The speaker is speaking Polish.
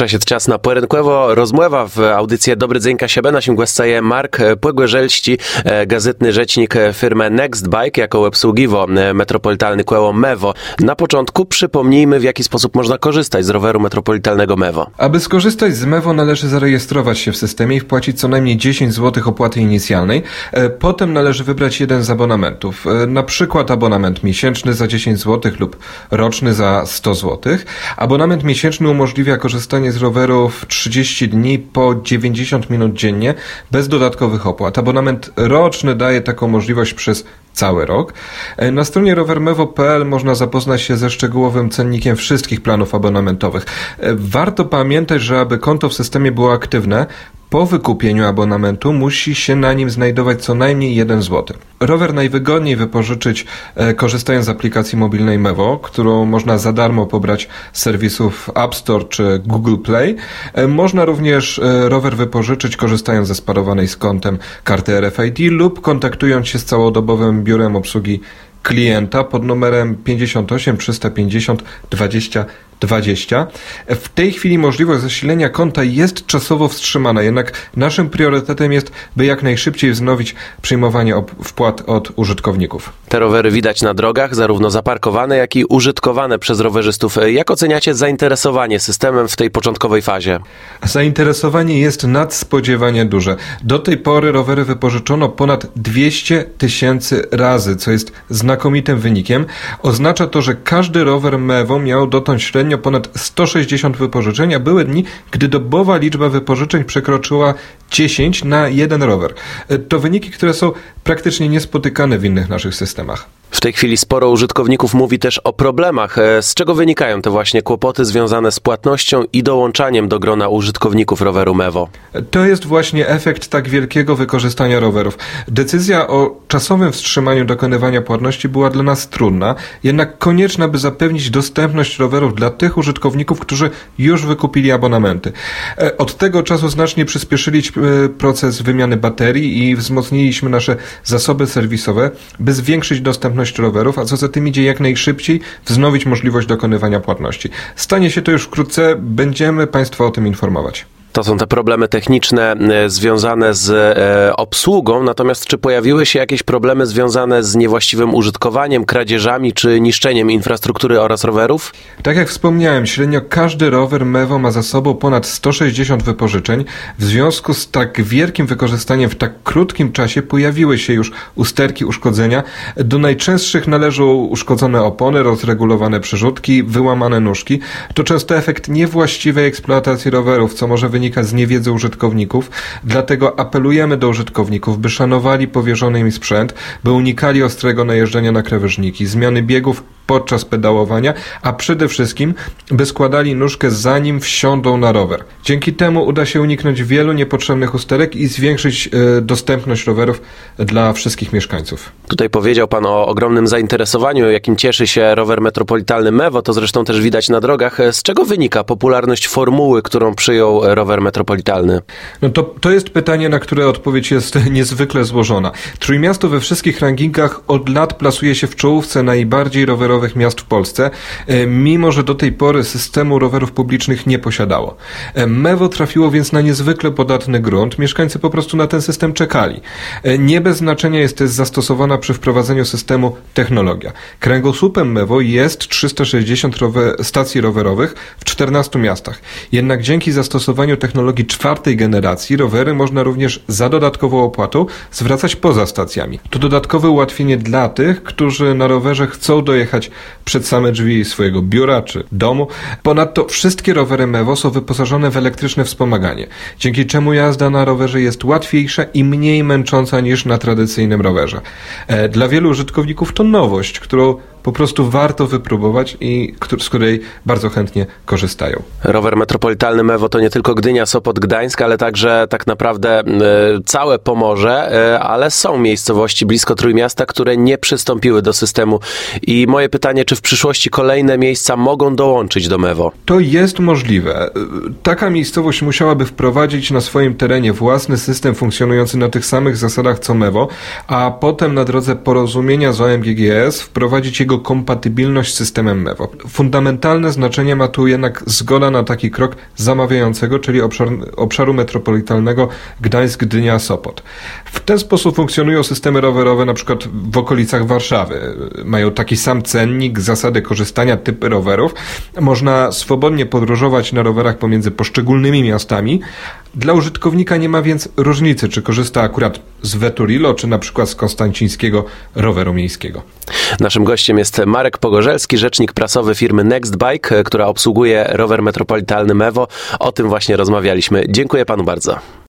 Přišel čas na pojedynkowo rozmowa w audycji Dobry dzień KSB. Naszym gościem jest Mark Płygłeżelści, gazetny rzecznik firmy Nextbike, jako obsługiwo metropolitalny kółko Mevo. Na początku przypomnijmy, w jaki sposób można korzystać z roweru metropolitalnego Mevo. Aby skorzystać z Mevo, należy zarejestrować się w systemie i wpłacić co najmniej 10 zł opłaty inicjalnej. Potem należy wybrać jeden z abonamentów. Na przykład abonament miesięczny za 10 zł lub roczny za 100 zł. Abonament miesięczny umożliwia korzystanie z rowerów 30 dni po 90 minut dziennie bez dodatkowych opłat. Abonament roczny daje taką możliwość przez cały rok. Na stronie rowermevo.pl można zapoznać się ze szczegółowym cennikiem wszystkich planów abonamentowych. Warto pamiętać, że aby konto w systemie było aktywne, po wykupieniu abonamentu musi się na nim znajdować co najmniej 1 zł. Rower najwygodniej wypożyczyć korzystając z aplikacji mobilnej Mevo, którą można za darmo pobrać z serwisów App Store czy Google Play. Można również rower wypożyczyć korzystając ze sparowanej z kontem karty RFID lub kontaktując się z całodobowym biurem obsługi klienta pod numerem 58 350 20 20. W tej chwili możliwość zasilenia konta jest czasowo wstrzymana, jednak naszym priorytetem jest, by jak najszybciej wznowić przyjmowanie wpłat od użytkowników. Te rowery widać na drogach, zarówno zaparkowane, jak i użytkowane przez rowerzystów. Jak oceniacie zainteresowanie systemem w tej początkowej fazie? Zainteresowanie jest nadspodziewanie duże. Do tej pory rowery wypożyczono ponad 200 000 razy, co jest znakomitym wynikiem. Oznacza to, że każdy rower Mevo miał dotąd średnio ponad 160 wypożyczeń, a były dni, gdy dobowa liczba wypożyczeń przekroczyła 10 na jeden rower. To wyniki, które są praktycznie niespotykane w innych naszych systemach. W tej chwili sporo użytkowników mówi też o problemach. Z czego wynikają te właśnie kłopoty związane z płatnością i dołączaniem do grona użytkowników roweru Mevo? To jest właśnie efekt tak wielkiego wykorzystania rowerów. Decyzja o czasowym wstrzymaniu dokonywania płatności była dla nas trudna, jednak konieczna, by zapewnić dostępność rowerów dla tych użytkowników, którzy już wykupili abonamenty. Od tego czasu znacznie przyspieszyliśmy proces wymiany baterii i wzmocniliśmy nasze zasoby serwisowe, by zwiększyć dostępność rowerów, a co za tym idzie jak najszybciej wznowić możliwość dokonywania płatności. Stanie się to już wkrótce, będziemy Państwa o tym informować. To są te problemy techniczne związane z obsługą, natomiast czy pojawiły się jakieś problemy związane z niewłaściwym użytkowaniem, kradzieżami czy niszczeniem infrastruktury oraz rowerów? Tak jak wspomniałem, średnio każdy rower Mevo ma za sobą ponad 160 wypożyczeń. W związku z tak wielkim wykorzystaniem w tak krótkim czasie pojawiły się już usterki, uszkodzenia. Do najczęstszych należą uszkodzone opony, rozregulowane przerzutki, wyłamane nóżki. To często efekt niewłaściwej eksploatacji rowerów, co może wynika z niewiedzy użytkowników, dlatego apelujemy do użytkowników, by szanowali powierzony im sprzęt, by unikali ostrego najeżdżania na krawężniki, zmiany biegów podczas pedałowania, a przede wszystkim, by składali nóżkę zanim wsiądą na rower. Dzięki temu uda się uniknąć wielu niepotrzebnych usterek i zwiększyć dostępność rowerów dla wszystkich mieszkańców. Tutaj powiedział Pan o ogromnym zainteresowaniu, jakim cieszy się rower metropolitalny Mevo, to zresztą też widać na drogach. Z czego wynika popularność formuły, którą przyjął rower metropolitalny? No to jest pytanie, na które odpowiedź jest niezwykle złożona. Trójmiasto we wszystkich rankingach od lat plasuje się w czołówce najbardziej rowerowych miast w Polsce, mimo że do tej pory systemu rowerów publicznych nie posiadało. Mevo trafiło więc na niezwykle podatny grunt. Mieszkańcy po prostu na ten system czekali. Nie bez znaczenia jest też zastosowana przy wprowadzeniu systemu technologia. Kręgosłupem Mevo jest 360 stacji rowerowych w 14 miastach. Jednak dzięki zastosowaniu technologii 4. generacji rowery można również za dodatkową opłatą zwracać poza stacjami. To dodatkowe ułatwienie dla tych, którzy na rowerze chcą dojechać przed same drzwi swojego biura czy domu. Ponadto wszystkie rowery Mevo są wyposażone w elektryczne wspomaganie, dzięki czemu jazda na rowerze jest łatwiejsza i mniej męcząca niż na tradycyjnym rowerze. Dla wielu użytkowników to nowość, którą po prostu warto wypróbować i z której bardzo chętnie korzystają. Rower metropolitalny Mevo to nie tylko Gdynia, Sopot, Gdańsk, ale także tak naprawdę całe Pomorze, ale są miejscowości blisko Trójmiasta, które nie przystąpiły do systemu. I moje pytanie, czy w przyszłości kolejne miejsca mogą dołączyć do Mevo? To jest możliwe. Taka miejscowość musiałaby wprowadzić na swoim terenie własny system funkcjonujący na tych samych zasadach co Mevo, a potem na drodze porozumienia z OMGGS wprowadzić jego jego kompatybilność z systemem MEVO. Fundamentalne znaczenie ma tu jednak zgoda na taki krok zamawiającego, czyli obszaru metropolitalnego Gdańsk-Gdynia-Sopot. W ten sposób funkcjonują systemy rowerowe na przykład w okolicach Warszawy. Mają taki sam cennik, zasady korzystania, typy rowerów. Można swobodnie podróżować na rowerach pomiędzy poszczególnymi miastami. Dla użytkownika nie ma więc różnicy, czy korzysta akurat z Veturilo, czy na przykład z konstancińskiego roweru miejskiego. Naszym gościem jest Marek Pogorzelski, rzecznik prasowy firmy Next Bike, która obsługuje rower metropolitalny MEVO. O tym właśnie rozmawialiśmy. Dziękuję panu bardzo.